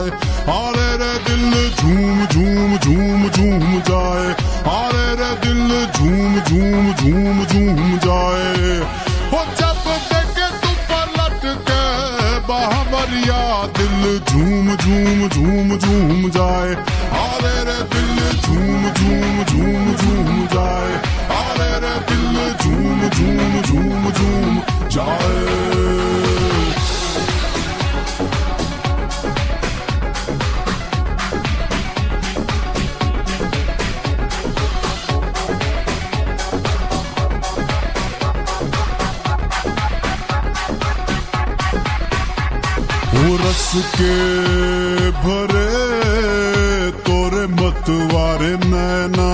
अरे रे दिल झूम झूम झूम झूम जाए, अरे रे दिल झूम झूम झूम झूम जाए। हो जब देखे तू पलट के बाहवरिया, दिल झूम झूम झूम झूम जाए, अरे रे दिल झूम झूम झूम झूम जाए, अरे रे दिल झूम झूम झूम झूम जाए। रस के भरे तोरे मतवारे नैना,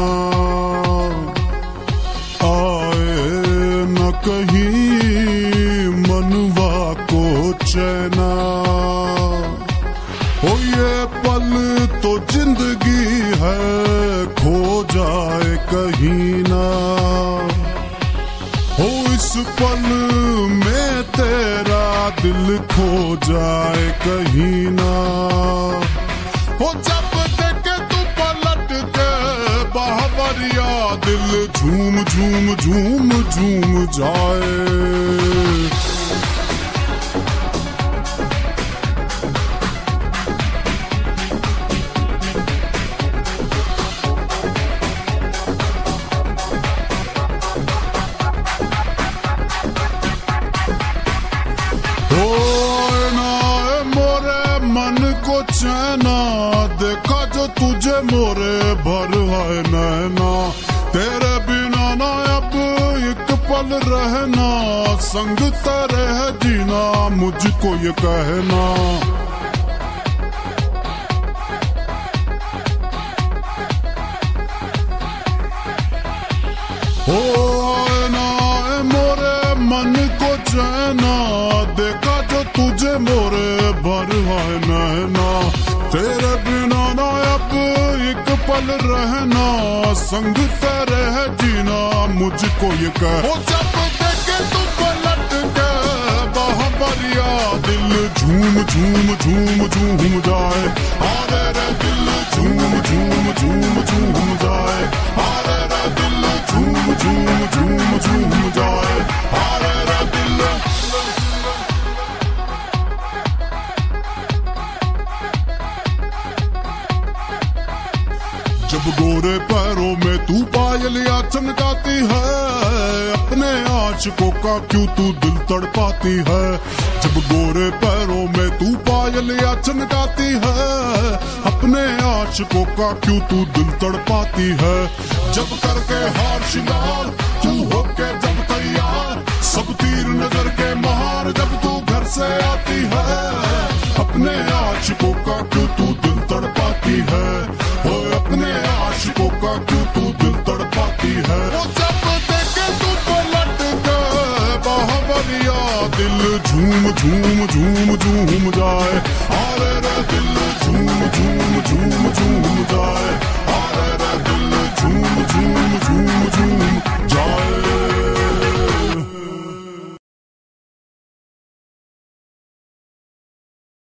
आए न कहीं मनवा को चैना। ओ ये पल तो जिंदगी है, खो जाए कहीं ना। हो इस पल में तेरा दिल खो जाए कहीं ना। हो जब देखे तू पलट के बाहवरिया, दिल झूम झूम झूम झूम जाए। चैना देखा जो तुझे मोरे भर है नैना, तेरे बिना ना अब एक पल रहना, संग तेरे है जीना मुझको ये कहना। ओ ना मोरे मन को चैना, देखा जो तुझे मोरे भर है नैना, तेरे बिना ना अब एक पल रहना, संग तेरे है जीना मुझको ये कह। हो जब देखे तू पलट के बाहवरिया, दिल झूम झूम झूम झूम जाए, अरे रे दिल झूम झूम झूम झूम जाए, अरे रे दिल झूम झूम झूम झूम जाए, अरे रे दिल। जब गोरे पैरों में तू पायलियां चमकाती है, अपने आशिकों का क्यों तू दिल तड़पाती है। जब गोरे पैरों में तू पायलियां चमकाती है, अपने आशिकों का क्यों तू दिल तड़पाती है। जब करके हार श्रृंगार तू होके जब तैयार, सब तीर नजर के मार जब तू घर से आती है, अपने आशिकों का क्यों तू दिल तड़पाती है। ओ अपने आशिकों का क्यों तू दिल तड़पाती है। वो जब देखे तू पलट के बाहवरिया, दिल झूम झूम झूम झूम जाए, अरे रे दिल झूम झूम झूम झूम जाए।